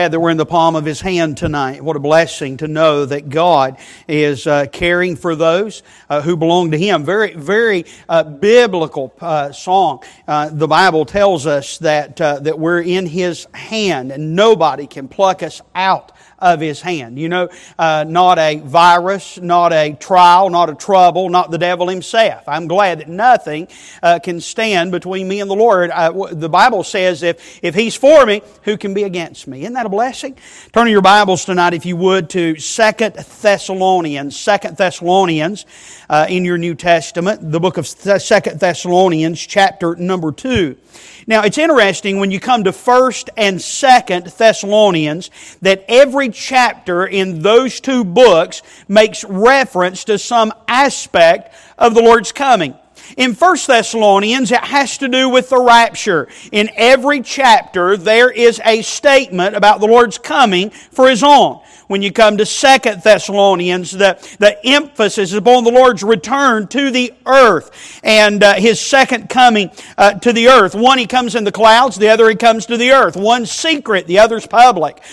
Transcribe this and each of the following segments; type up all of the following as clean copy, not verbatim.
That we're in the palm of His hand tonight. What a blessing to know that God is caring for those who belong to Him. Very, very biblical song. The Bible tells us that we're in His hand and nobody can pluck us out of His hand. You know, not a virus, not a trial, not a trouble, not the devil himself. I'm glad that nothing can stand between me and the Lord. The Bible says if He's for me, who can be against me? Isn't that a blessing? Turn your Bibles tonight, if you would, to 2 Thessalonians. 2 Thessalonians in your New Testament, the book of 2 Thessalonians, chapter number 2. Now, it's interesting when you come to 1st and 2nd Thessalonians that every chapter in those two books makes reference to some aspect of the Lord's coming. In 1 Thessalonians, it has to do with the rapture. In every chapter, there is a statement about the Lord's coming for His own. When you come to 2 Thessalonians, the emphasis is upon the Lord's return to the earth and His second coming to the earth. One, He comes in the clouds. The other, He comes to the earth. One's secret. The other's public.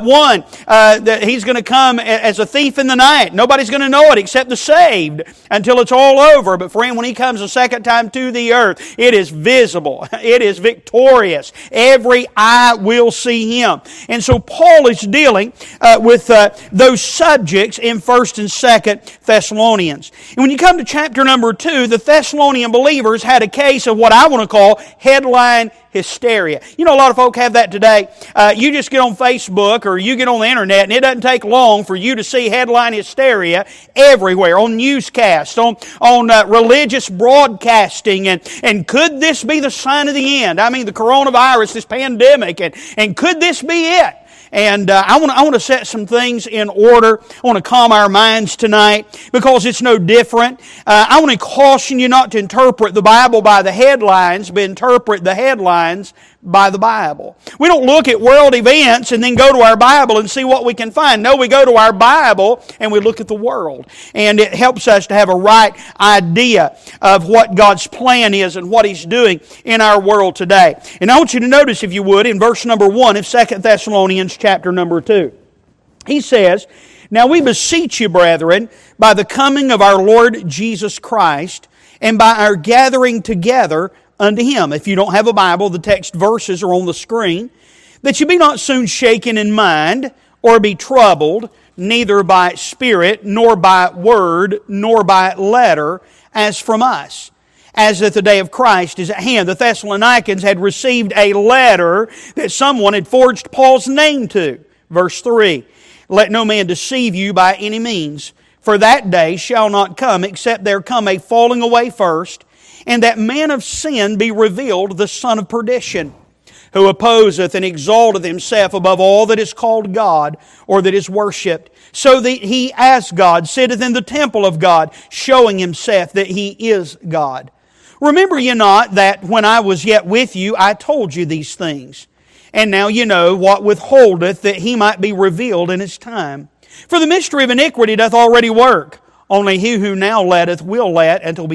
That He's going to come as a thief in the night. Nobody's going to know it except the saved until it's all over. But friend, when He comes a second time to the earth, it is visible. It is victorious. Every eye will see Him. And so Paul is dealing with those subjects in 1st and 2nd Thessalonians. And when you come to chapter number 2, the Thessalonian believers had a case of what I want to call headline hysteria. You know, a lot of folk have that today. You just get on Facebook or you get on the internet and it doesn't take long for you to see headline hysteria everywhere, on newscasts, on religious broadcasting. And could this be the sign of the end? I mean, the coronavirus, this pandemic, and could this be it? And I want to set some things in order. I want to calm our minds tonight because it's no different. I want to caution you not to interpret the Bible by the headlines, but interpret the headlines by the Bible. We don't look at world events and then go to our Bible and see what we can find. No, we go to our Bible and we look at the world. And it helps us to have a right idea of what God's plan is and what He's doing in our world today. And I want you to notice, if you would, in verse number 1 of 2 Thessalonians chapter number 2. He says, "Now we beseech you, brethren, by the coming of our Lord Jesus Christ, and by our gathering together unto Him." If you don't have a Bible, the text verses are on the screen. "That you be not soon shaken in mind, or be troubled, neither by spirit, nor by word, nor by letter, as from us, as that the day of Christ is at hand." The Thessalonians had received a letter that someone had forged Paul's name to. Verse 3, "Let no man deceive you by any means, for that day shall not come, except there come a falling away first, and that man of sin be revealed, the son of perdition, who opposeth and exalteth himself above all that is called God, or that is worshipped, so that he as God sitteth in the temple of God, showing himself that He is God. Remember ye not that when I was yet with you, I told you these things? And now you know what withholdeth, that He might be revealed in His time. For the mystery of iniquity doth already work. Only he who now letteth will let until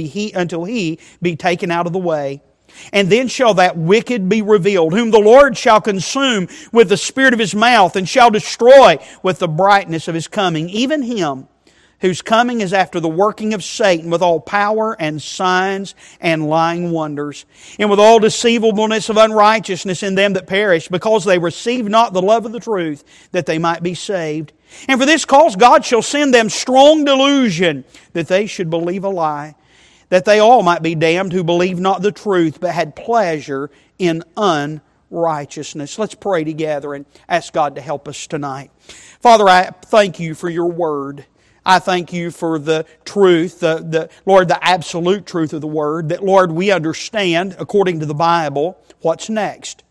he be taken out of the way. And then shall that wicked be revealed, whom the Lord shall consume with the spirit of His mouth, and shall destroy with the brightness of His coming, even him whose coming is after the working of Satan with all power and signs and lying wonders, and with all deceivableness of unrighteousness in them that perish, because they receive not the love of the truth, that they might be saved. And for this cause God shall send them strong delusion, that they should believe a lie, that they all might be damned who believed not the truth, but had pleasure in unrighteousness." Let's pray together and ask God to help us tonight. Father, I thank You for Your Word. I thank You for the truth, Lord, the absolute truth of the Word, that, Lord, we understand, according to the Bible, what's next.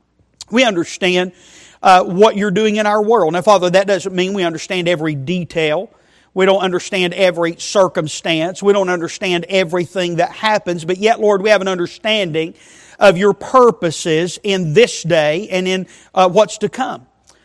We understand what You're doing in our world. Now, Father, that doesn't mean we understand every detail. We don't understand every circumstance. We don't understand everything that happens. But yet, Lord, we have an understanding of Your purposes in this day and in what's to come.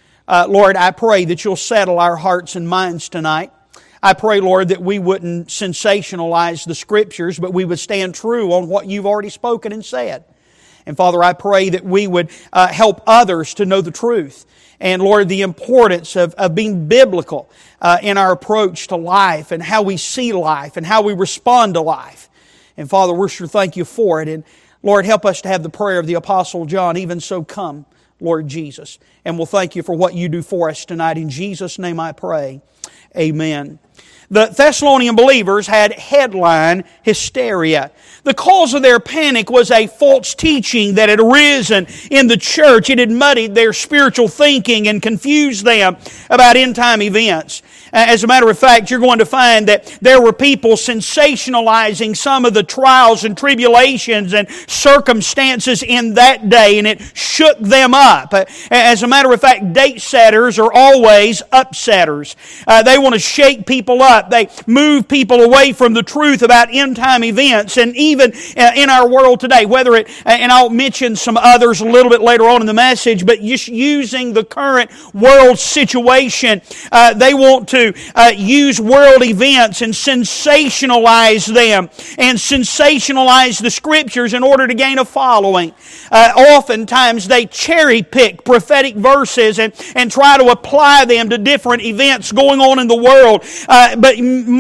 Lord, I pray that You'll settle our hearts and minds tonight. I pray, Lord, that we wouldn't sensationalize the Scriptures, but we would stand true on what You've already spoken and said. And Father, I pray that we would help others to know the truth. And Lord, the importance of being biblical in our approach to life and how we see life and how we respond to life. And Father, we're sure thank You for it. And Lord, help us to have the prayer of the Apostle John, even so come, Lord Jesus. And we'll thank You for what You do for us tonight. In Jesus' name I pray. Amen. The Thessalonian believers had headline hysteria. The cause of their panic was a false teaching that had arisen in the church. It had muddied their spiritual thinking and confused them about end-time events. As a matter of fact, you're going to find that there were people sensationalizing some of the trials and tribulations and circumstances in that day, and it shook them up. As a matter of fact, date setters are always upsetters. They want to shake people up. They move people away from the truth about end-time events, and even in our world today, whether it, and I'll mention some others a little bit later on in the message, but just using the current world situation, they want to use world events and sensationalize them and sensationalize the Scriptures in order to gain a following. Oftentimes they cherry pick prophetic verses and try to apply them to different events going on in the world. But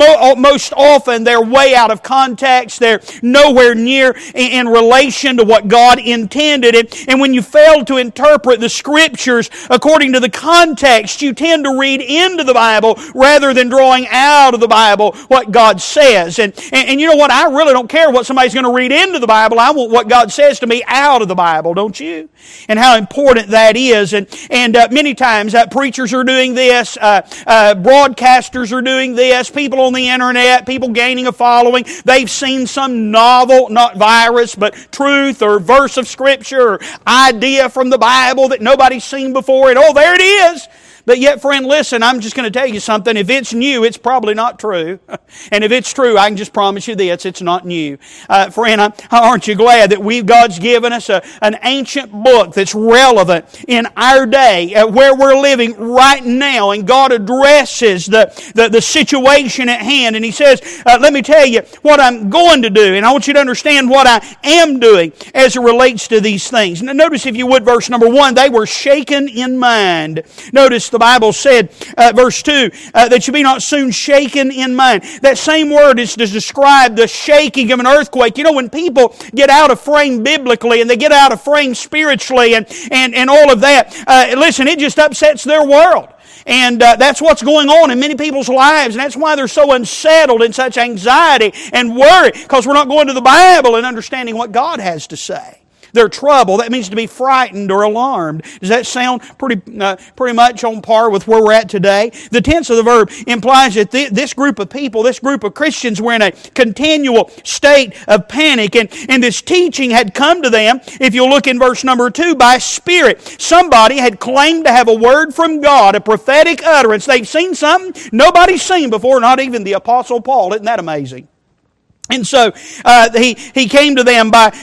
most often they're way out of context. They're nowhere near in relation to what God intended. And when you fail to interpret the Scriptures according to the context, you tend to read into the Bible rather than drawing out of the Bible what God says. And you know what? I really don't care what somebody's going to read into the Bible. I want what God says to me out of the Bible, don't you? And how important that is. And many times preachers are doing this, broadcasters are doing this, people on the internet, people gaining a following. They've seen some novel, not virus, but truth or verse of Scripture or idea from the Bible that nobody's seen before, and oh, there it is. But yet, friend, listen, I'm just going to tell you something. If it's new, it's probably not true. And if it's true, I can just promise you this, it's not new. Friend, aren't you glad that God's given us an ancient book that's relevant in our day, where we're living right now, and God addresses the situation at hand, and He says, let me tell you what I'm going to do, and I want you to understand what I am doing as it relates to these things. Now, notice, if you would, verse number 1, they were shaken in mind. Notice the Bible said, verse 2, that you be not soon shaken in mind. That same word is to describe the shaking of an earthquake. You know, when people get out of frame biblically and they get out of frame spiritually and all of that, listen, it just upsets their world. And that's what's going on in many people's lives. And that's why they're so unsettled and such anxiety and worry, because we're not going to the Bible and understanding what God has to say. Their trouble, that means to be frightened or alarmed. Does that sound pretty much on par with where we're at today? The tense of the verb implies that this group of people, this group of Christians, were in a continual state of panic. And this teaching had come to them, if you'll look in verse number 2, by Spirit. Somebody had claimed to have a word from God, a prophetic utterance. They've seen something nobody's seen before, not even the Apostle Paul. Isn't that amazing? And so he came to them by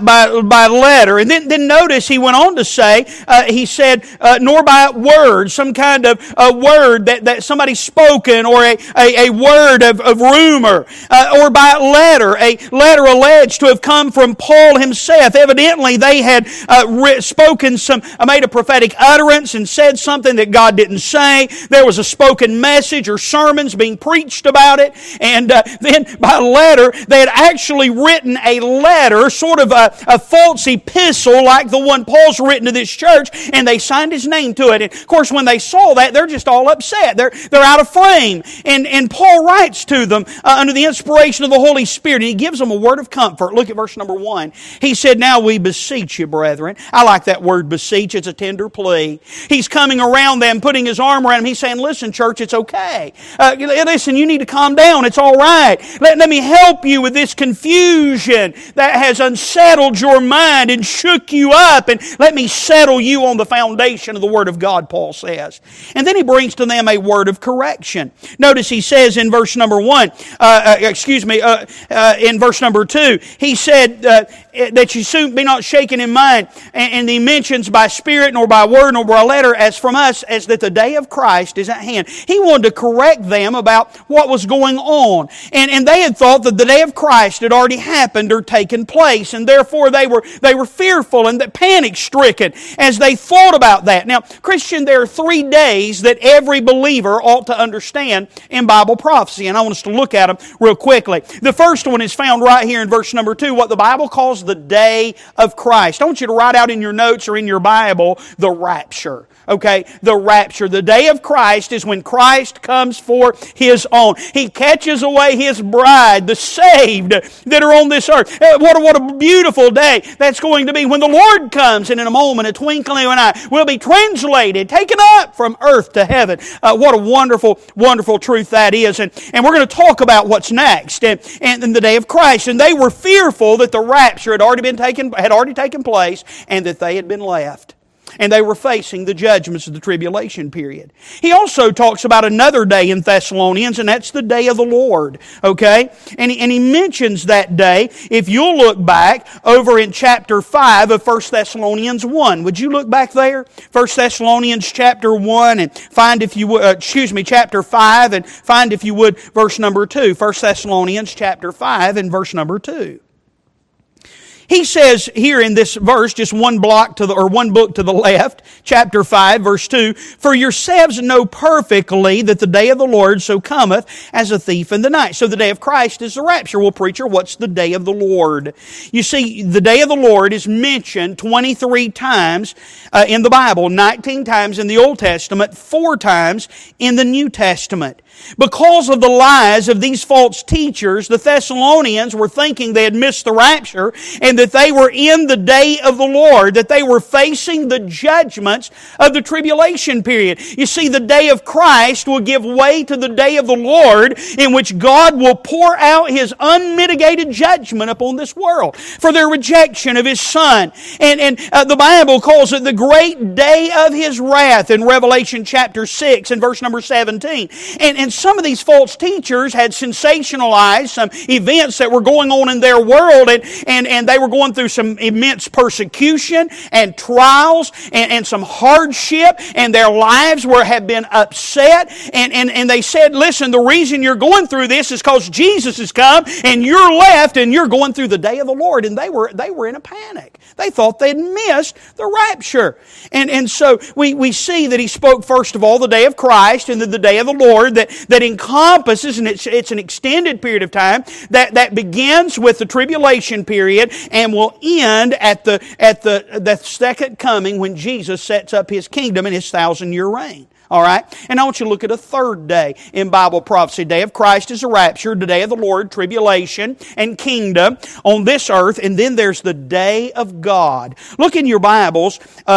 letter. And then notice he went on to say, he said, nor by word, some kind of a word that somebody's spoken, or a word of rumor, or by letter, a letter alleged to have come from Paul himself. Evidently they had made a prophetic utterance and said something that God didn't say. There was a spoken message or sermons being preached about it. And then by letter, they had actually written a letter, sort of a false epistle like the one Paul's written to this church, and they signed his name to it. And of course, when they saw that, they're just all upset. They're out of frame. And Paul writes to them under the inspiration of the Holy Spirit, and he gives them a word of comfort. Look at verse number 1. He said, now we beseech you, brethren. I like that word beseech. It's a tender plea. He's coming around them, putting his arm around them. He's saying, listen, church, it's okay. Listen, you need to calm down. It's all right. Let me help you with this confusion that has unsettled your mind and shook you up, and let me settle you on the foundation of the Word of God, Paul says. And then he brings to them a word of correction. Notice he says in verse number 1, in verse number 2, he said, that you soon be not shaken in mind, and he mentions by spirit, nor by word, nor by letter, as from us, as that the day of Christ is at hand. He wanted to correct them about what was going on. And they had thought that the day of Christ had already happened or taken place, and therefore they were fearful and panic-stricken as they thought about that. Now, Christian, there are 3 days that every believer ought to understand in Bible prophecy, and I want us to look at them real quickly. The first one is found right here in verse number 2, what the Bible calls the day of Christ. I want you to write out in your notes or in your Bible the rapture. Okay, the rapture. The day of Christ is when Christ comes for His own. He catches away His bride, the saved that are on this earth. What a beautiful day that's going to be when the Lord comes, and in a moment, a twinkling of an eye, will be translated, taken up from earth to heaven. What a wonderful, wonderful truth that is. And we're going to talk about what's next and in the day of Christ. And they were fearful that the rapture had already taken place, and that they had been left. And they were facing the judgments of the tribulation period. He also talks about another day in Thessalonians, and that's the day of the Lord. Okay? And he mentions that day. If you'll look back over in chapter 5 of 1 Thessalonians 1. Would you look back there? 1 Thessalonians chapter 1 and find if you would, chapter 5 and find if you would verse number 2. 1 Thessalonians chapter 5 and verse number 2. He says here in this verse, just one book to the left, chapter 5, verse 2, "For yourselves know perfectly that the day of the Lord so cometh as a thief in the night." So the day of Christ is the rapture. Well, preacher, what's the day of the Lord? You see, the day of the Lord is mentioned 23 times in the Bible, 19 times in the Old Testament, 4 times in the New Testament. Because of the lies of these false teachers, the Thessalonians were thinking they had missed the rapture and that they were in the day of the Lord, that they were facing the judgments of the tribulation period. You see, the day of Christ will give way to the day of the Lord, in which God will pour out His unmitigated judgment upon this world for their rejection of His Son. And the Bible calls it the great day of His wrath in Revelation chapter 6 and verse number 17. And some of these false teachers had sensationalized some events that were going on in their world, and they were going through some immense persecution and trials and some hardship, and their lives had been upset. And they said, listen, the reason you're going through this is because Jesus has come, and you're left, and you're going through the day of the Lord. And they were in a panic. They thought they'd missed the rapture. And so we see that he spoke, first of all, the day of Christ and then the day of the Lord that encompasses, and it's an extended period of time that begins with the tribulation period and will end at the second coming when Jesus sets up His kingdom and His 1,000-year reign. All right? And I want you to look at a third day in Bible prophecy. Day of Christ is the rapture, the day of the Lord, tribulation, and kingdom on this earth. And then there's the day of God. Look in your Bibles,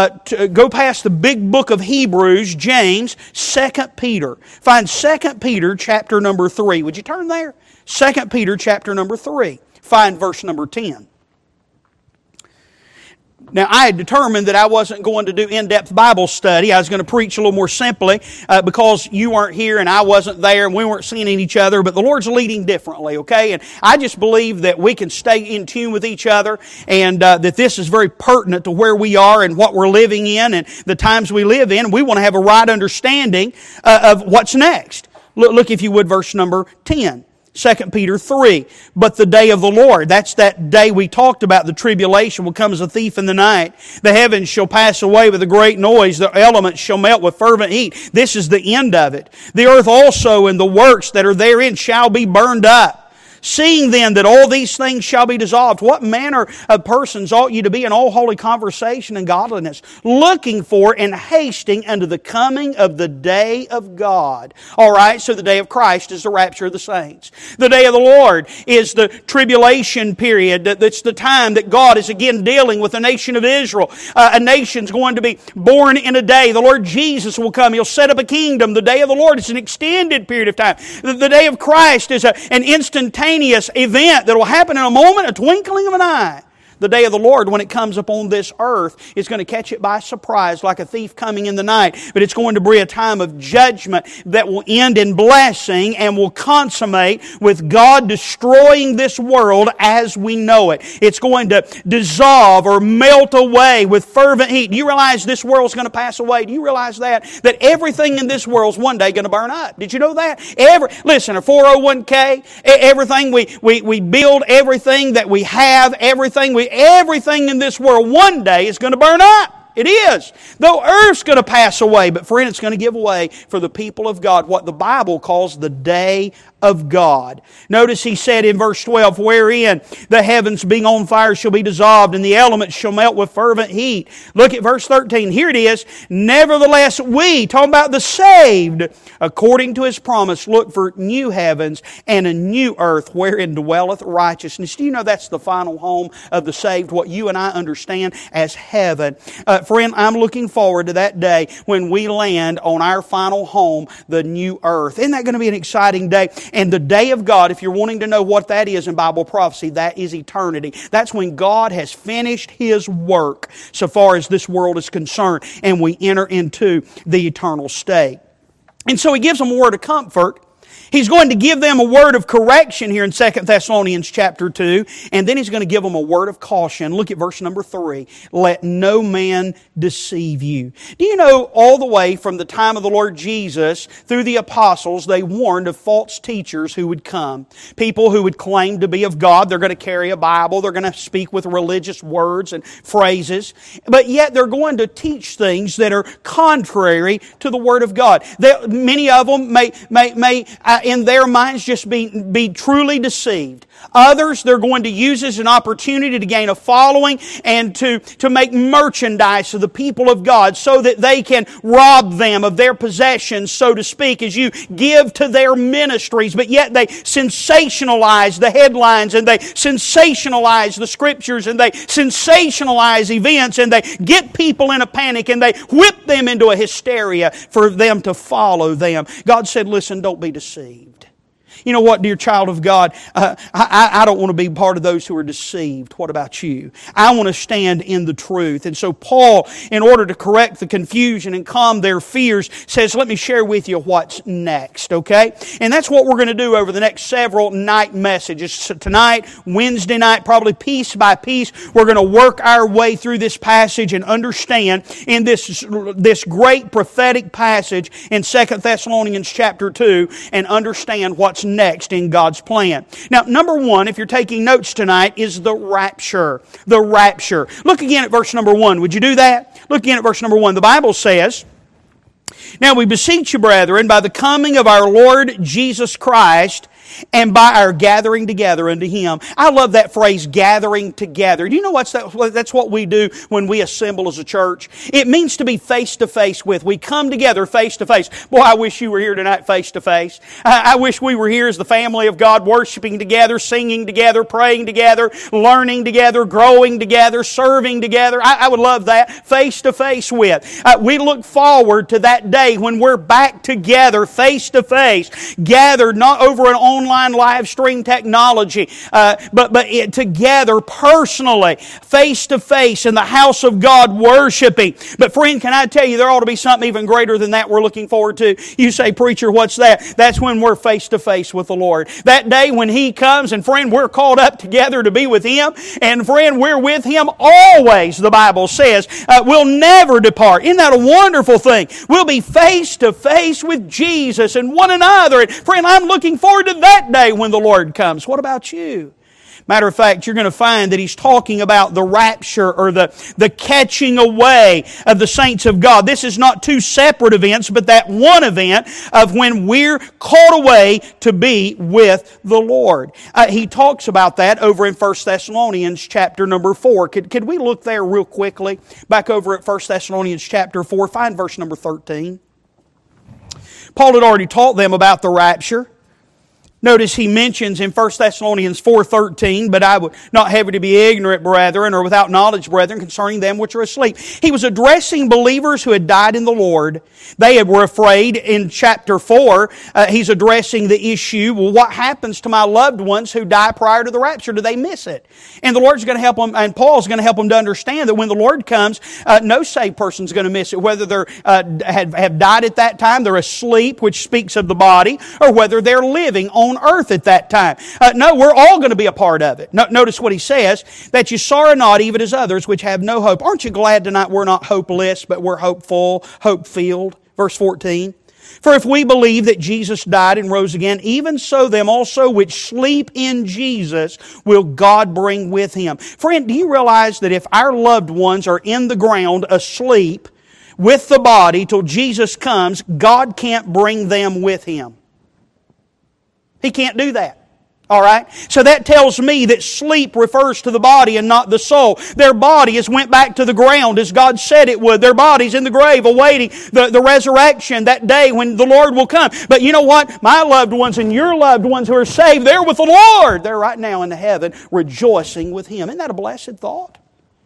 go past the big book of Hebrews, James, 2 Peter. Find 2 Peter chapter number 3. Would you turn there? 2 Peter chapter number 3. Find verse number 10. Now, I had determined that I wasn't going to do in-depth Bible study. I was going to preach a little more simply because you weren't here and I wasn't there and we weren't seeing each other, but the Lord's leading differently, okay? And I just believe that we can stay in tune with each other and that this is very pertinent to where we are and what we're living in and the times we live in. We want to have a right understanding of what's next. Look, if you would, verse number 10. 2 Peter 3, "But the day of the Lord," that's that day we talked about, the tribulation will come as a thief in the night. "The heavens shall pass away with a great noise, the elements shall melt with fervent heat." This is the end of it. "The earth also and the works that are therein shall be burned up. Seeing then that all these things shall be dissolved, what manner of persons ought you to be in all holy conversation and godliness, looking for and hasting unto the coming of the day of God?" All right, so the day of Christ is the rapture of the saints. The day of the Lord is the tribulation period. That's the time that God is again dealing with the nation of Israel. A nation's going to be born in a day. The Lord Jesus will come. He'll set up a kingdom. The day of the Lord is an extended period of time. The day of Christ is an instantaneous event that will happen in a moment, a twinkling of an eye. The day of the Lord, when it comes upon this earth, is going to catch it by surprise like a thief coming in the night. But it's going to be a time of judgment that will end in blessing and will consummate with God destroying this world as we know it. It's going to dissolve or melt away with fervent heat. Do you realize this world's going to pass away? Do you realize that? That everything in this world's one day going to burn up. Did you know that? Listen, a 401k, everything we build, everything that we have, everything in this world one day is going to burn up. It is. The earth's going to pass away, but friend, it's going to give way for the people of God, what the Bible calls the day of God. Notice he said in verse 12, wherein the heavens being on fire shall be dissolved, and the elements shall melt with fervent heat. Look at verse 13. Here it is. Nevertheless, we, talking about the saved, according to His promise, look for new heavens and a new earth wherein dwelleth righteousness. Do you know that's the final home of the saved, what you and I understand as heaven? Friend, I'm looking forward to that day when we land on our final home, the new earth. Isn't that going to be an exciting day? And the day of God, if you're wanting to know what that is in Bible prophecy, that is eternity. That's when God has finished His work so far as this world is concerned, and we enter into the eternal state. And so He gives them a word of comfort. He's going to give them a word of correction here in 2 Thessalonians chapter 2, and then He's going to give them a word of caution. Look at verse number 3. Let no man deceive you. Do you know all the way from the time of the Lord Jesus through the apostles, they warned of false teachers who would come. People who would claim to be of God. They're going to carry a Bible. They're going to speak with religious words and phrases. But yet they're going to teach things that are contrary to the Word of God. Many of them may in their minds just be truly deceived. Others, they're going to use as an opportunity to gain a following and to make merchandise of the people of God so that they can rob them of their possessions, so to speak, as you give to their ministries. But yet they sensationalize the headlines, and they sensationalize the Scriptures, and they sensationalize events, and they get people in a panic, and they whip them into a hysteria for them to follow them. God said, listen, don't be deceived. You know what, dear child of God? I don't want to be part of those who are deceived. What about you? I want to stand in the truth. And so Paul, in order to correct the confusion and calm their fears, says, let me share with you what's next, okay? And that's what we're going to do over the next several night messages. So tonight, Wednesday night, probably piece by piece, we're going to work our way through this passage and understand in this great prophetic passage in 2 Thessalonians chapter 2 and understand what's next in God's plan. Now, number one, if you're taking notes tonight, is the rapture. The rapture. Look again at verse number 1. Would you do that? Look again at verse number 1. The Bible says, now we beseech you, brethren, by the coming of our Lord Jesus Christ, and by our gathering together unto Him. I love that phrase, gathering together. Do you know that's what we do when we assemble as a church? It means to be face to face with. We come together face to face. Boy, I wish you were here tonight face to face. I wish we were here as the family of God, worshiping together, singing together, praying together, learning together, growing together, serving together. I would love that, face to face with. We look forward to that day when we're back together, face to face, gathered not over an online live stream technology, but together personally, face to face in the house of God worshiping. But friend, can I tell you, there ought to be something even greater than that we're looking forward to. You say, preacher, what's that? That's when we're face to face with the Lord. That day when He comes, and friend, we're called up together to be with Him, and friend, we're with Him always, the Bible says. We'll never depart. Isn't that a wonderful thing? We'll be face to face with Jesus and one another. And friend, I'm looking forward to that day when the Lord comes. What about you? Matter of fact, you're going to find that he's talking about the rapture or the catching away of the saints of God. This is not two separate events, but that one event of when we're caught away to be with the Lord. He talks about that over in 1 Thessalonians chapter number 4. Could we look there real quickly? Back over at 1 Thessalonians chapter 4. Find verse number 13. Paul had already taught them about the rapture. Notice he mentions in 1 Thessalonians 4:13, but I would not have you to be ignorant, brethren, or without knowledge, brethren, concerning them which are asleep. He was addressing believers who had died in the Lord. They were afraid. In chapter 4, he's addressing the issue, well, what happens to my loved ones who die prior to the rapture? Do they miss it? And the Lord's going to help them, and Paul's going to help them to understand that when the Lord comes, no saved person's going to miss it. Whether they're have died at that time, they're asleep, which speaks of the body, or whether they're living on earth at that time. No, we're all going to be a part of it. Notice what he says, that you sorrow not even as others which have no hope. Aren't you glad tonight we're not hopeless, but we're hopeful, hope-filled? Verse 14. For if we believe that Jesus died and rose again, even so them also which sleep in Jesus will God bring with Him. Friend, do you realize that if our loved ones are in the ground asleep with the body till Jesus comes, God can't bring them with Him? He can't do that. All right? So that tells me that sleep refers to the body and not the soul. Their body has went back to the ground as God said it would. Their body's in the grave awaiting the resurrection, that day when the Lord will come. But you know what? My loved ones and your loved ones who are saved, they're with the Lord. They're right now in heaven rejoicing with Him. Isn't that a blessed thought?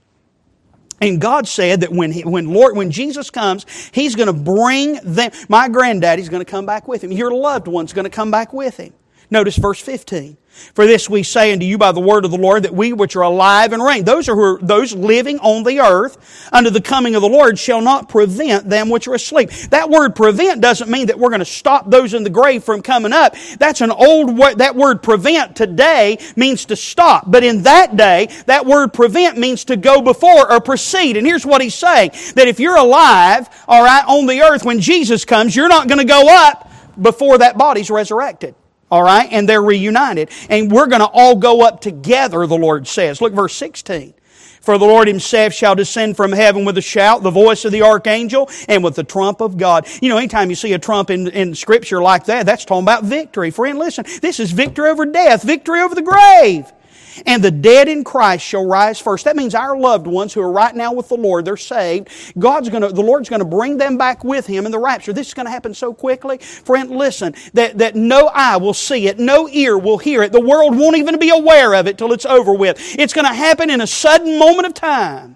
And God said that when Jesus comes, He's going to bring them. My granddaddy's going to come back with Him. Your loved one's going to come back with Him. Notice verse 15. For this we say unto you by the word of the Lord, that we which are alive and reign, those living on the earth, unto the coming of the Lord, shall not prevent them which are asleep. That word prevent doesn't mean that we're going to stop those in the grave from coming up. That's an old word. That word prevent today means to stop. But in that day, that word prevent means to go before or precede. And here's what he's saying, that if you're alive, all right, on the earth when Jesus comes, you're not going to go up before that body's resurrected. All right? And they're reunited. And we're going to all go up together, the Lord says. Look, verse 16. For the Lord Himself shall descend from heaven with a shout, the voice of the archangel, and with the trump of God. You know, anytime you see a trump in Scripture like that, that's talking about victory. Friend, listen, this is victory over death, victory over the grave. And the dead in Christ shall rise first. That means our loved ones who are right now with the Lord, they're saved. The Lord's going to bring them back with Him in the rapture. This is going to happen so quickly. Friend, listen, that no eye will see it, no ear will hear it. The world won't even be aware of it till it's over with. It's going to happen in a sudden moment of time.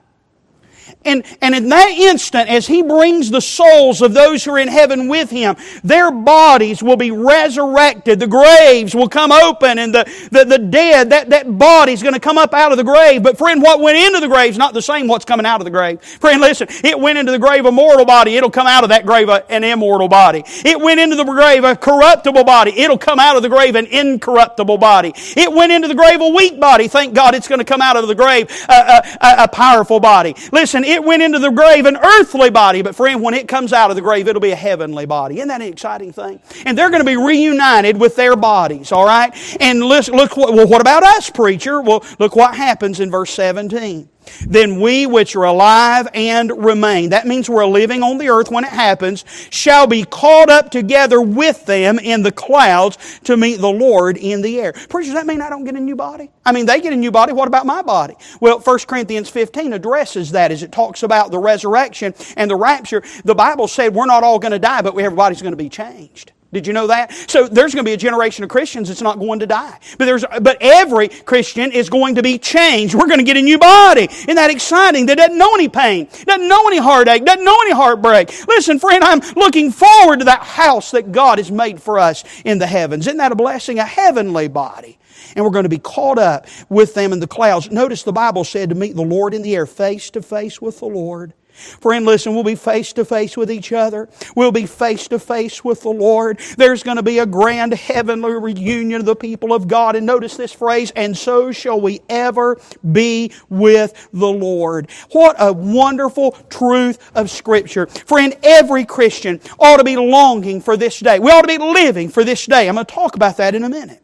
And in that instant, as He brings the souls of those who are in heaven with Him, their bodies will be resurrected. The graves will come open, and the dead, that body's going to come up out of the grave. But friend, what went into the grave is not the same what's coming out of the grave. Friend, listen, it went into the grave a mortal body. It'll come out of that grave an immortal body. It went into the grave a corruptible body. It'll come out of the grave an incorruptible body. It went into the grave a weak body. Thank God it's going to come out of the grave a powerful body. Listen, it went into the grave an earthly body, but friend, when it comes out of the grave, it'll be a heavenly body. Isn't that an exciting thing? And they're going to be reunited with their bodies, all right? And look, well, what about us, preacher? Well, look what happens in verse 17. Then we which are alive and remain, that means we're living on the earth when it happens, shall be caught up together with them in the clouds to meet the Lord in the air. Preacher, does that mean I don't get a new body? I mean, they get a new body. What about my body? Well, 1 Corinthians 15 addresses that as it talks about the resurrection and the rapture. The Bible said we're not all going to die, but everybody's going to be changed. Did you know that? So there's going to be a generation of Christians that's not going to die. But every Christian is going to be changed. We're going to get a new body. Isn't that exciting? That doesn't know any pain, doesn't know any heartache, doesn't know any heartbreak. Listen, friend, I'm looking forward to that house that God has made for us in the heavens. Isn't that a blessing? A heavenly body. And we're going to be caught up with them in the clouds. Notice the Bible said to meet the Lord in the air, face to face with the Lord. Friend, listen, we'll be face to face with each other. We'll be face to face with the Lord. There's going to be a grand heavenly reunion of the people of God. And notice this phrase, and so shall we ever be with the Lord. What a wonderful truth of Scripture. Friend, every Christian ought to be longing for this day. We ought to be living for this day. I'm going to talk about that in a minute.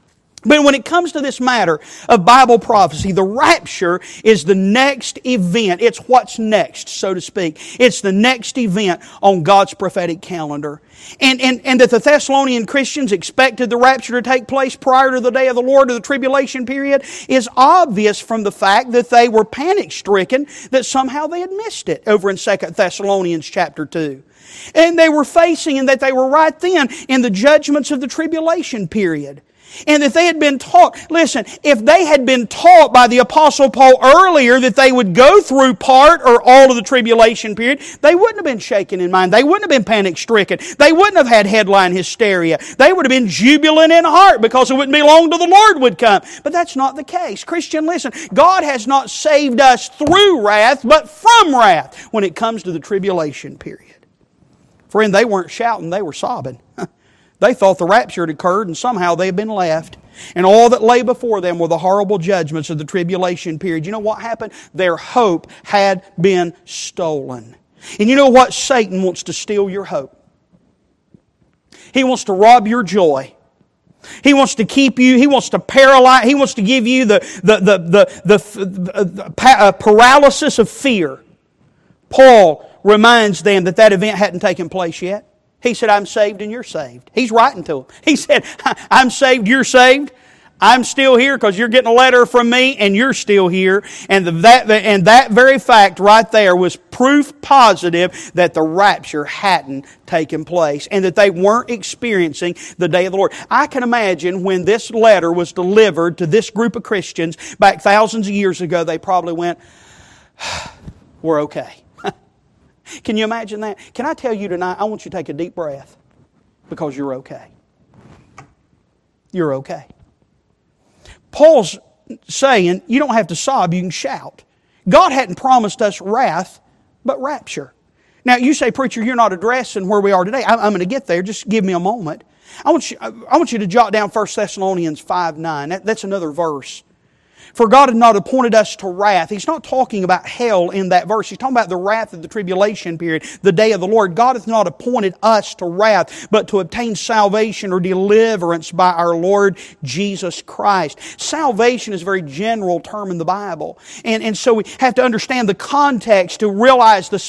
But when it comes to this matter of Bible prophecy, the rapture is the next event. It's what's next, so to speak. It's the next event on God's prophetic calendar. And that the Thessalonian Christians expected the rapture to take place prior to the day of the Lord or the tribulation period is obvious from the fact that they were panic-stricken that somehow they had missed it over in 2 Thessalonians chapter 2. And they were facing, and that they were right then in the judgments of the tribulation period. And if they had been taught, listen, if they had been taught by the Apostle Paul earlier that they would go through part or all of the tribulation period, they wouldn't have been shaken in mind. They wouldn't have been panic-stricken. They wouldn't have had headline hysteria. They would have been jubilant in heart because it wouldn't be long till the Lord would come. But that's not the case. Christian, listen, God has not saved us through wrath, but from wrath when it comes to the tribulation period. Friend, they weren't shouting, they were sobbing. They thought the rapture had occurred and somehow they had been left. And all that lay before them were the horrible judgments of the tribulation period. You know what happened? Their hope had been stolen. And you know what? Satan wants to steal your hope. He wants to rob your joy. He wants to keep you, he wants to paralyze, he wants to give you the paralysis of fear. Paul reminds them that event hadn't taken place yet. He said, I'm saved and you're saved. He's writing to them. He said, I'm saved, you're saved. I'm still here because you're getting a letter from me and you're still here. And that very fact right there was proof positive that the rapture hadn't taken place and that they weren't experiencing the day of the Lord. I can imagine when this letter was delivered to this group of Christians back thousands of years ago, they probably went, we're okay. Can you imagine that? Can I tell you tonight, I want you to take a deep breath because you're okay. You're okay. Paul's saying you don't have to sob, you can shout. God hadn't promised us wrath, but rapture. Now you say, preacher, you're not addressing where we are today. I'm going to get there. Just give me a moment. I want you to jot down 1 Thessalonians 5:9. That's another verse. For God had not appointed us to wrath. He's not talking about hell in that verse. He's talking about the wrath of the tribulation period, the day of the Lord. God hath not appointed us to wrath, but to obtain salvation or deliverance by our Lord Jesus Christ. Salvation is a very general term in the Bible. And so we have to understand the context to realize the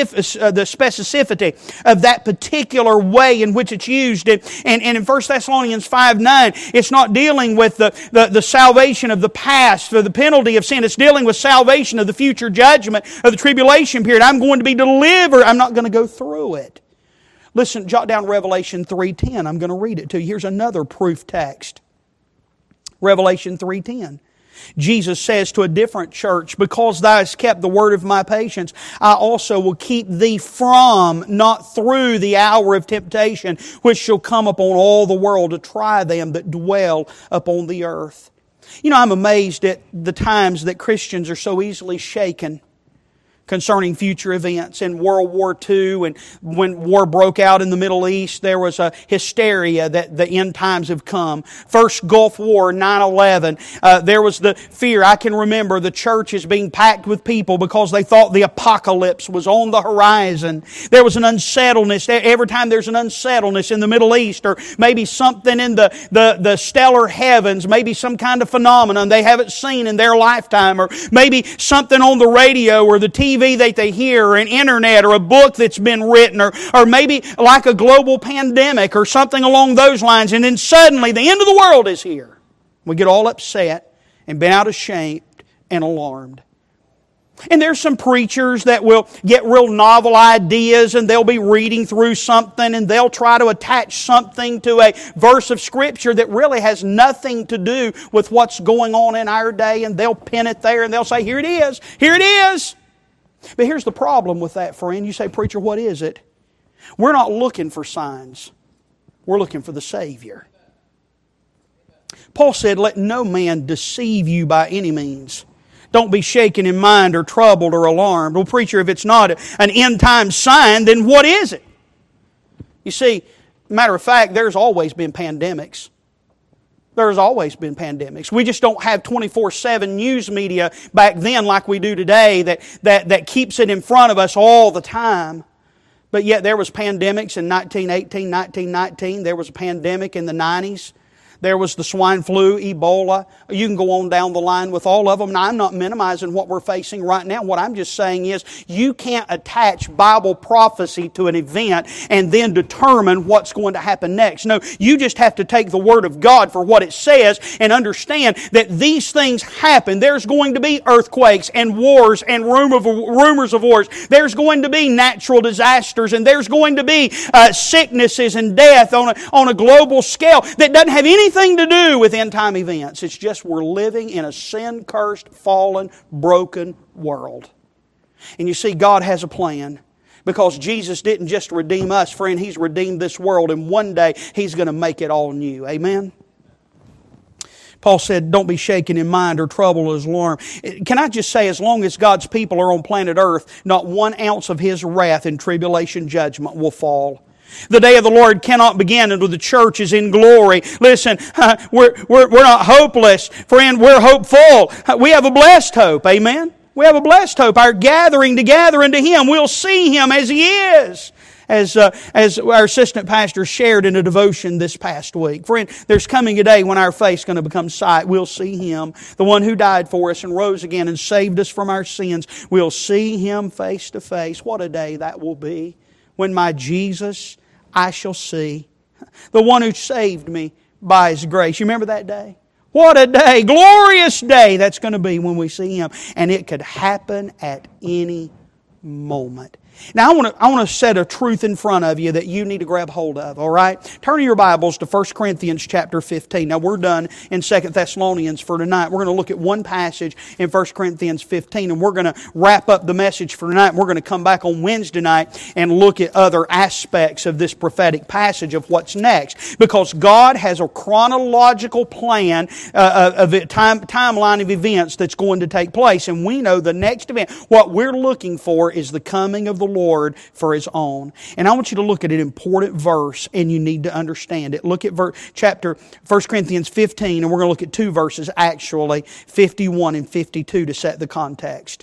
specificity of that particular way in which it's used. And in 1 Thessalonians 5:9, it's not dealing with the salvation of the past for the penalty of sin. It's dealing with salvation of the future judgment of the tribulation period. I'm going to be delivered. I'm not going to go through it. Listen, jot down Revelation 3:10. I'm going to read it to you. Here's another proof text. Revelation 3:10. Jesus says to a different church, because thou hast kept the word of my patience, I also will keep thee from, not through, the hour of temptation, which shall come upon all the world to try them that dwell upon the earth. You know, I'm amazed at the times that Christians are so easily shaken concerning future events. In World War II, and when war broke out in the Middle East, there was a hysteria that the end times have come. First Gulf War, 9/11, there was the fear. I can remember the churches being packed with people because they thought the apocalypse was on the horizon. There was an unsettledness. Every time there's an unsettledness in the Middle East, or maybe something in the stellar heavens, maybe some kind of phenomenon they haven't seen in their lifetime, or maybe something on the radio or the TV that they hear, or an internet, or a book that's been written, or maybe like a global pandemic or something along those lines, and then suddenly the end of the world is here. We get all upset and bent out of shape and alarmed. And there's some preachers that will get real novel ideas, and they'll be reading through something and they'll try to attach something to a verse of Scripture that really has nothing to do with what's going on in our day, and they'll pin it there and they'll say, here it is, here it is. But here's the problem with that, friend. You say, preacher, what is it? We're not looking for signs. We're looking for the Savior. Paul said, let no man deceive you by any means. Don't be shaken in mind or troubled or alarmed. Well, preacher, if it's not an end-time sign, then what is it? You see, matter of fact, there's always been pandemics. There's always been pandemics. We just don't have 24/7 news media back then like we do today that keeps it in front of us all the time. But yet there was pandemics in 1918, 1919. There was a pandemic in the 90s. There was the swine flu, Ebola. You can go on down the line with all of them. Now, I'm not minimizing what we're facing right now. What I'm just saying is you can't attach Bible prophecy to an event and then determine what's going to happen next. No, you just have to take the Word of God for what it says and understand that these things happen. There's going to be earthquakes and wars and rumors of wars. There's going to be natural disasters, and there's going to be sicknesses and death on a global scale that doesn't have anything anything to do with end-time events. It's just we're living in a sin-cursed, fallen, broken world. And you see, God has a plan. Because Jesus didn't just redeem us, friend. He's redeemed this world. And one day, He's going to make it all new. Amen? Paul said, don't be shaken in mind or troubled or alarmed. Can I just say, as long as God's people are on planet Earth, not 1 ounce of His wrath and tribulation judgment will fall. The day of the Lord cannot begin until the church is in glory. Listen, we're not hopeless. Friend, we're hopeful. We have a blessed hope. Amen? We have a blessed hope. Our gathering together unto Him, we'll see Him as He is. As our assistant pastor shared in a devotion this past week. Friend, there's coming a day when our face is going to become sight. We'll see Him, the one who died for us and rose again and saved us from our sins. We'll see Him face to face. What a day that will be. When my Jesus I shall see. The one who saved me by His grace. You remember that day? What a day, glorious day that's going to be when we see Him. And it could happen at any moment. Now I want to set a truth in front of you that you need to grab hold of, all right? Turn your Bibles to 1 Corinthians chapter 15. Now we're done in 2 Thessalonians for tonight. We're going to look at one passage in 1 Corinthians 15 and we're going to wrap up the message for tonight. We're going to come back on Wednesday night and look at other aspects of this prophetic passage of what's next. Because God has a chronological plan of a timeline of events that's going to take place. And we know the next event, what we're looking for is the coming of the Lord for His own. And I want you to look at an important verse and you need to understand it. Look at chapter 1 Corinthians 15 and we're going to look at 2 verses actually, 51 and 52 to set the context.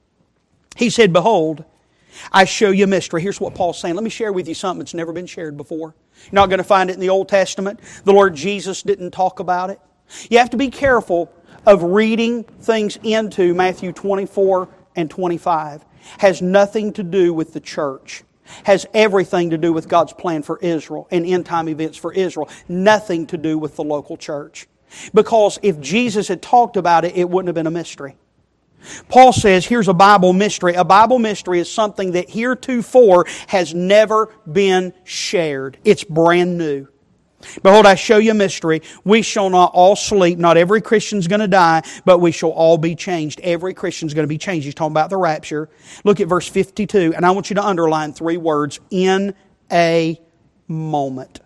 He said, behold, I show you a mystery. Here's what Paul's saying. Let me share with you something that's never been shared before. You're not going to find it in the Old Testament. The Lord Jesus didn't talk about it. You have to be careful of reading things into Matthew 24 and 25. Has nothing to do with the church. Has everything to do with God's plan for Israel and end-time events for Israel. Nothing to do with the local church. Because if Jesus had talked about it, it wouldn't have been a mystery. Paul says, here's a Bible mystery. A Bible mystery is something that heretofore has never been shared. It's brand new. Behold, I show you a mystery. We shall not all sleep. Not every Christian's going to die, but we shall all be changed. Every Christian's going to be changed. He's talking about the rapture. Look at verse 52, and I want you to underline 3 words. In a moment.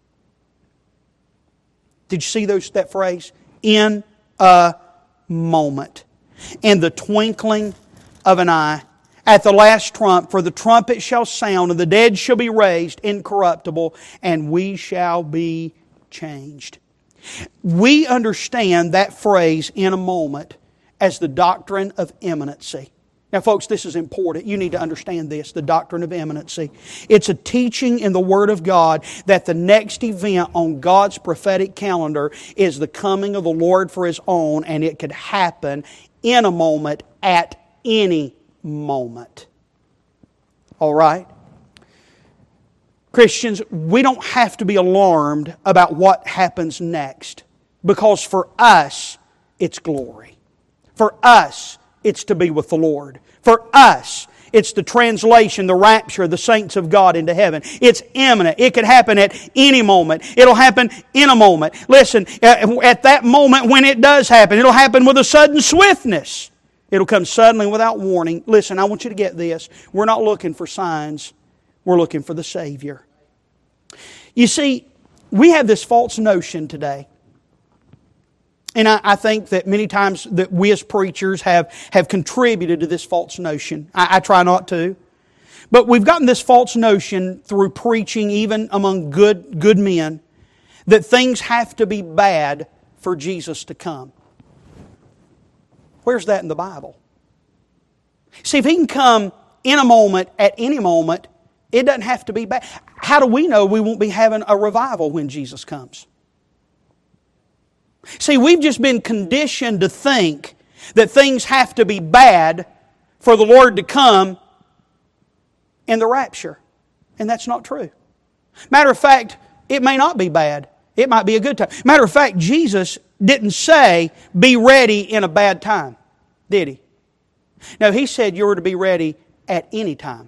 Did you see that phrase? In a moment. In the twinkling of an eye. At the last trump, for the trumpet shall sound, and the dead shall be raised incorruptible, and we shall be changed. We understand that phrase, in a moment, as the doctrine of imminency. Now, folks, this is important. You need to understand this, the doctrine of imminency. It's a teaching in the Word of God that the next event on God's prophetic calendar is the coming of the Lord for His own, and it could happen in a moment at any moment. All right? Christians, we don't have to be alarmed about what happens next. Because for us, it's glory. For us, it's to be with the Lord. For us, it's the translation, the rapture of the saints of God into heaven. It's imminent. It could happen at any moment. It'll happen in a moment. Listen, at that moment when it does happen, it'll happen with a sudden swiftness. It'll come suddenly without warning. Listen, I want you to get this. We're not looking for signs. We're looking for the Savior. You see, we have this false notion today. And I think that many times that we as preachers have contributed to this false notion. I try not to. But we've gotten this false notion through preaching, even among good men, that things have to be bad for Jesus to come. Where's that in the Bible? See, if He can come in a moment, at any moment, it doesn't have to be bad. How do we know we won't be having a revival when Jesus comes? See, we've just been conditioned to think that things have to be bad for the Lord to come in the rapture. And that's not true. Matter of fact, it may not be bad. It might be a good time. Matter of fact, Jesus didn't say, be ready in a bad time, did He? No, He said you were to be ready at any time.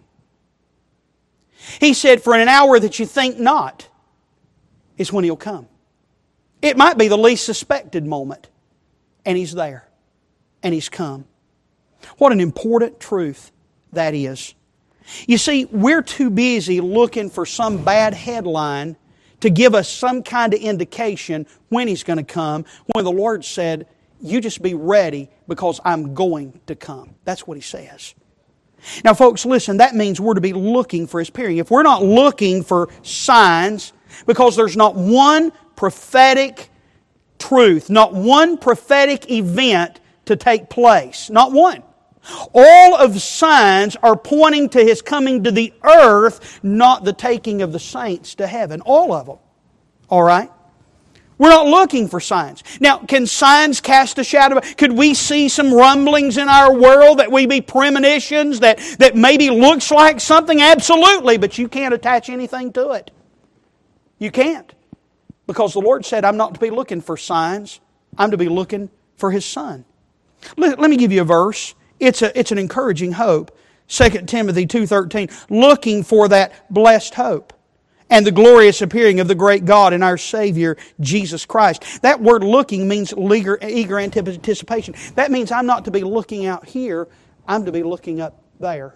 He said, for an hour that you think not is when He'll come. It might be the least suspected moment. And He's there. And He's come. What an important truth that is. You see, we're too busy looking for some bad headline to give us some kind of indication when He's going to come, when the Lord said, you just be ready because I'm going to come. That's what He says. Now folks, listen, that means we're to be looking for His appearing. If we're not looking for signs, because there's not one prophetic truth, not one prophetic event to take place, not one. All of the signs are pointing to His coming to the earth, not the taking of the saints to heaven. All of them. All right? We're not looking for signs. Now, can signs cast a shadow? Could we see some rumblings in our world that we be premonitions that maybe looks like something? Absolutely, but you can't attach anything to it. You can't. Because the Lord said, I'm not to be looking for signs. I'm to be looking for His Son. Let me give you a verse. It's an encouraging hope. 2 Timothy 2:13, looking for that blessed hope and the glorious appearing of the great God and our Savior, Jesus Christ. That word looking means eager anticipation. That means I'm not to be looking out here, I'm to be looking up there.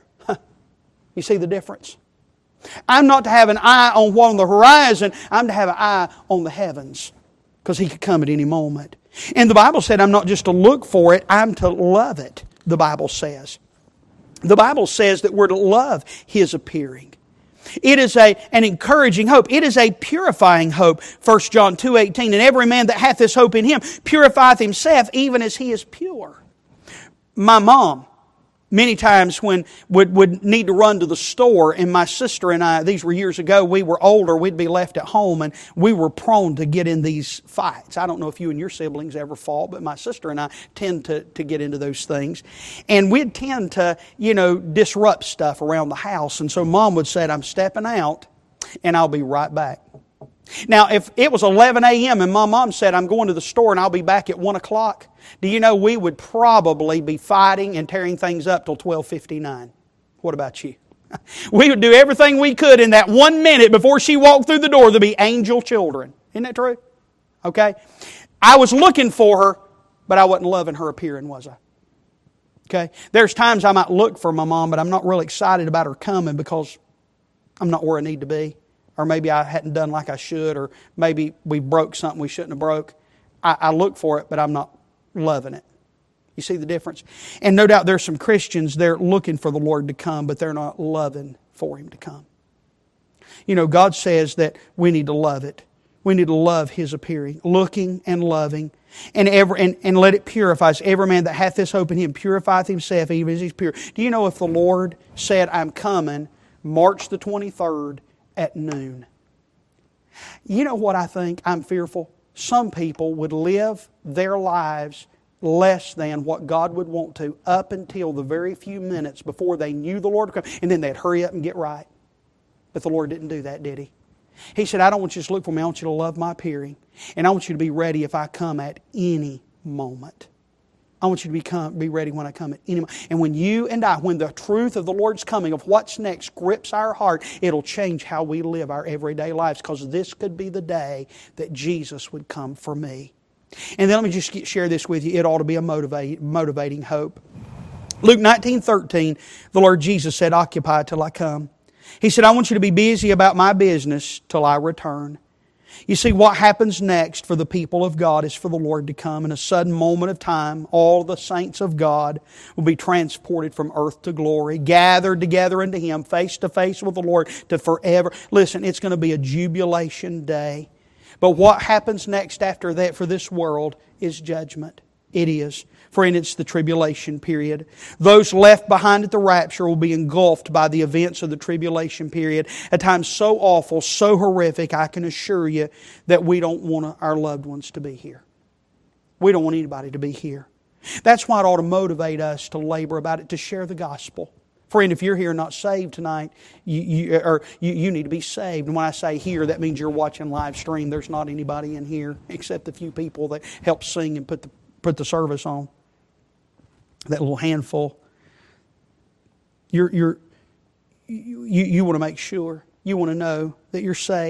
You see the difference? I'm not to have an eye on the horizon, I'm to have an eye on the heavens, because He could come at any moment. And the Bible said I'm not just to look for it, I'm to love it, the Bible says. The Bible says that we're to love His appearing. It is an encouraging hope. It is a purifying hope. 1 John 2:18, and every man that hath this hope in Him purifieth himself even as he is pure. My mom, many times when would need to run to the store, and my sister and I, these were years ago, we were older, we'd be left at home, and we were prone to get in these fights. I don't know if you and your siblings ever fought, but my sister and I tend to get into those things. And we'd tend to, disrupt stuff around the house. And so Mom would say, I'm stepping out, and I'll be right back. Now, if it was 11 a.m. and my mom said, I'm going to the store and I'll be back at 1 o'clock, do you know we would probably be fighting and tearing things up till 12:59? What about you? We would do everything we could in that 1 minute before she walked through the door to be angel children. Isn't that true? Okay? I was looking for her, but I wasn't loving her appearing, was I? Okay? There's times I might look for my mom, but I'm not really excited about her coming because I'm not where I need to be. Or maybe I hadn't done like I should, or maybe we broke something we shouldn't have broke. I look for it, but I'm not loving it. You see the difference? And no doubt there's some Christians, they're looking for the Lord to come, but they're not loving for Him to come. God says that we need to love it. We need to love His appearing, looking and loving, and let it purify us. Every man that hath this hope in Him purifieth himself even as he's pure. Do you know if the Lord said, I'm coming March the 23rd, at noon? You know what I think? I'm fearful. Some people would live their lives less than what God would want to up until the very few minutes before they knew the Lord would come, and then they'd hurry up and get right. But the Lord didn't do that, did He? He said, I don't want you to just look for me. I want you to love my appearing. And I want you to be ready if I come at any moment. I want you to be ready when I come at any moment. And when you and I, when the truth of the Lord's coming, of what's next, grips our heart, it'll change how we live our everyday lives, because this could be the day that Jesus would come for me. And then let me just share this with you. It ought to be a motivating hope. Luke 19:13, the Lord Jesus said, occupy till I come. He said, I want you to be busy about my business till I return. You see, what happens next for the people of God is for the Lord to come. In a sudden moment of time, all the saints of God will be transported from earth to glory, gathered together unto Him, face to face with the Lord to forever. Listen, it's going to be a jubilation day. But what happens next after that for this world is judgment. It is. For in it's the tribulation period. Those left behind at the rapture will be engulfed by the events of the tribulation period. A time so awful, so horrific, I can assure you that we don't want our loved ones to be here. We don't want anybody to be here. That's why it ought to motivate us to labor about it, to share the gospel. Friend, if you're here not saved tonight, you need to be saved. And when I say here, that means you're watching live stream. There's not anybody in here except the few people that help sing and put the service on. That little handful. You want to make sure. You want to know that you're saved.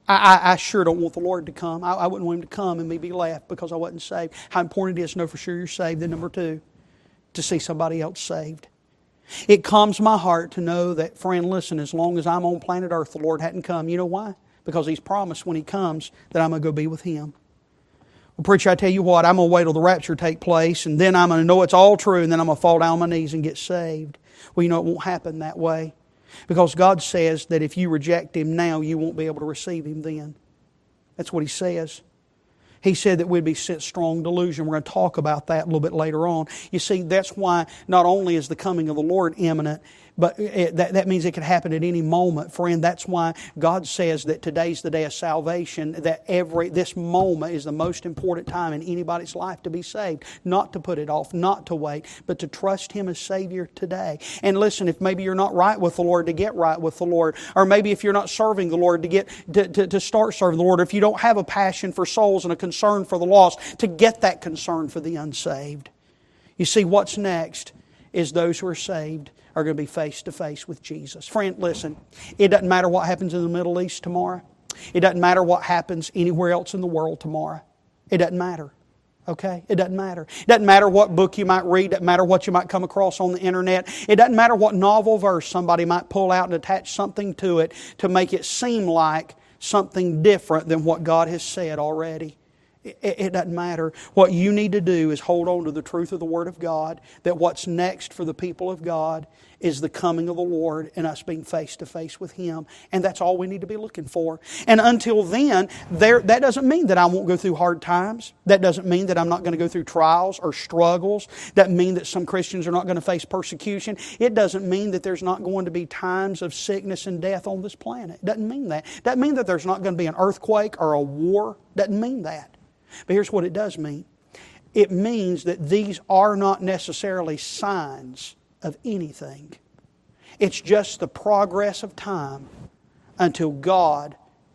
I sure don't want the Lord to come. I wouldn't want Him to come and me be left because I wasn't saved. How important it is to know for sure you're saved. Then number two, to see somebody else saved. It calms my heart to know that, friend, listen, as long as I'm on planet Earth, the Lord hadn't come. You know why? Because He's promised when He comes that I'm going to go be with Him. Well, preacher, I tell you what, I'm going to wait till the rapture take place, and then I'm going to know it's all true, and then I'm going to fall down on my knees and get saved. Well, you know, it won't happen that way. Because God says that if you reject Him now, you won't be able to receive Him then. That's what He says. He said that we'd be set strong delusion. We're going to talk about that a little bit later on. You see, that's why not only is the coming of the Lord imminent, but that means it could happen at any moment. Friend, that's why God says that today's the day of salvation, that this moment is the most important time in anybody's life to be saved. Not to put it off, not to wait, but to trust Him as Savior today. And listen, if maybe you're not right with the Lord, to get right with the Lord. Or maybe if you're not serving the Lord, to start serving the Lord. Or if you don't have a passion for souls and a concern for the lost, to get that concern for the unsaved. You see, what's next is those who are saved are going to be face to face with Jesus. Friend, listen, it doesn't matter what happens in the Middle East tomorrow. It doesn't matter what happens anywhere else in the world tomorrow. It doesn't matter. Okay? It doesn't matter. It doesn't matter what book you might read. It doesn't matter what you might come across on the internet. It doesn't matter what novel verse somebody might pull out and attach something to it to make it seem like something different than what God has said already. It doesn't matter. What you need to do is hold on to the truth of the Word of God, that what's next for the people of God is the coming of the Lord and us being face to face with Him. And that's all we need to be looking for. And until then, that doesn't mean that I won't go through hard times. That doesn't mean that I'm not going to go through trials or struggles. That doesn't mean that some Christians are not going to face persecution. It doesn't mean that there's not going to be times of sickness and death on this planet. It doesn't mean that. It doesn't mean that there's not going to be an earthquake or a war. It doesn't mean that. But here's what it does mean. It means that these are not necessarily signs of anything. It's just the progress of time until God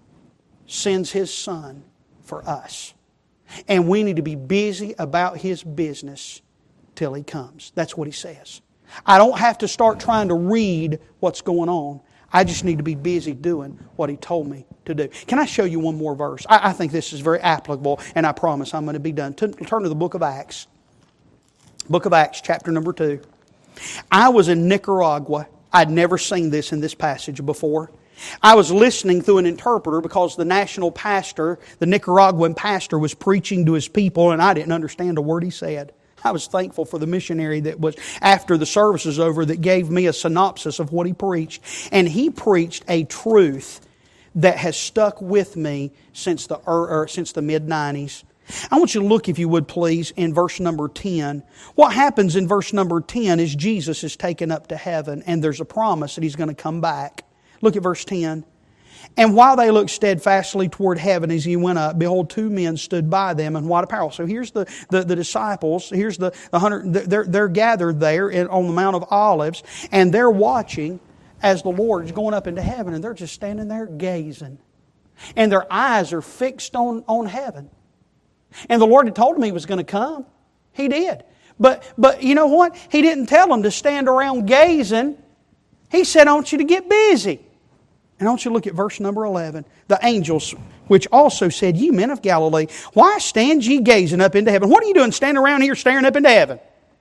sends His Son for us. And we need to be busy about His business till He comes. That's what He says. I don't have to start trying to read what's going on. I just need to be busy doing what He told me to do. Can I show you one more verse? I think this is very applicable, and I promise I'm going to be done. Turn to the book of Acts. Book of Acts, chapter number 2. I was in Nicaragua. I'd never seen this in this passage before. I was listening through an interpreter because the national pastor, the Nicaraguan pastor, was preaching to his people, and I didn't understand a word he said. I was thankful for the missionary that was after the service was over that gave me a synopsis of what he preached. And he preached a truth that has stuck with me since the mid-90s. I want you to look, if you would please, in verse number 10. What happens in verse number 10 is Jesus is taken up to heaven, and there's a promise that He's going to come back. Look at verse 10. And while they looked steadfastly toward heaven as He went up, behold, 2 men stood by them in white apparel. So here's the disciples. Here's the 100. They're gathered there on the Mount of Olives, and they're watching as the Lord is going up into heaven, and they're just standing there gazing. And their eyes are fixed on heaven. And the Lord had told them He was going to come. He did. But you know what? He didn't tell them to stand around gazing. He said, I want you to get busy. And I want you to look at verse number 11. The angels, which also said, Ye men of Galilee, why stand ye gazing up into heaven? What are you doing standing around here staring up into heaven?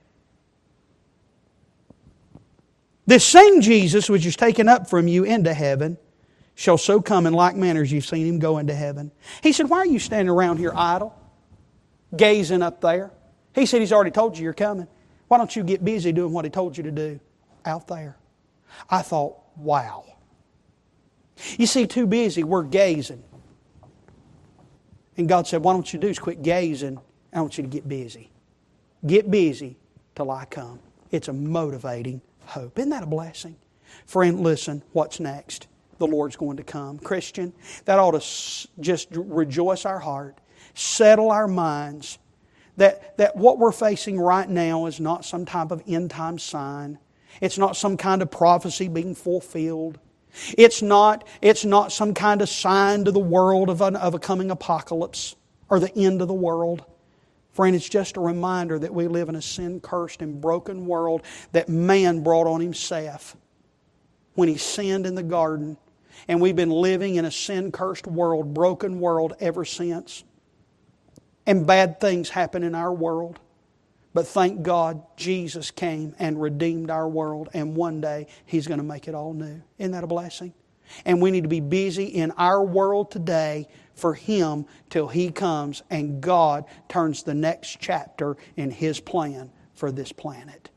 This same Jesus, which is taken up from you into heaven, shall so come in like manner as you've seen Him go into heaven. He said, why are you standing around here idle, gazing up there? He said, He's already told you you're coming. Why don't you get busy doing what He told you to do out there? I thought, wow. You see, too busy, we're gazing. And God said, why don't you do is quit gazing, I want you to get busy. Get busy till I come. It's a motivating hope. Isn't that a blessing? Friend, listen, what's next? The Lord's going to come. Christian, that ought to just rejoice our heart, settle our minds, that what we're facing right now is not some type of end-time sign. It's not some kind of prophecy being fulfilled. It's not some kind of sign to the world of a coming apocalypse or the end of the world. Friend, it's just a reminder that we live in a sin-cursed and broken world that man brought on himself when he sinned in the garden. And we've been living in a sin-cursed world, broken world ever since. And bad things happen in our world. But thank God Jesus came and redeemed our world, and one day He's going to make it all new. Isn't that a blessing? And we need to be busy in our world today for Him till He comes and God turns the next chapter in His plan for this planet.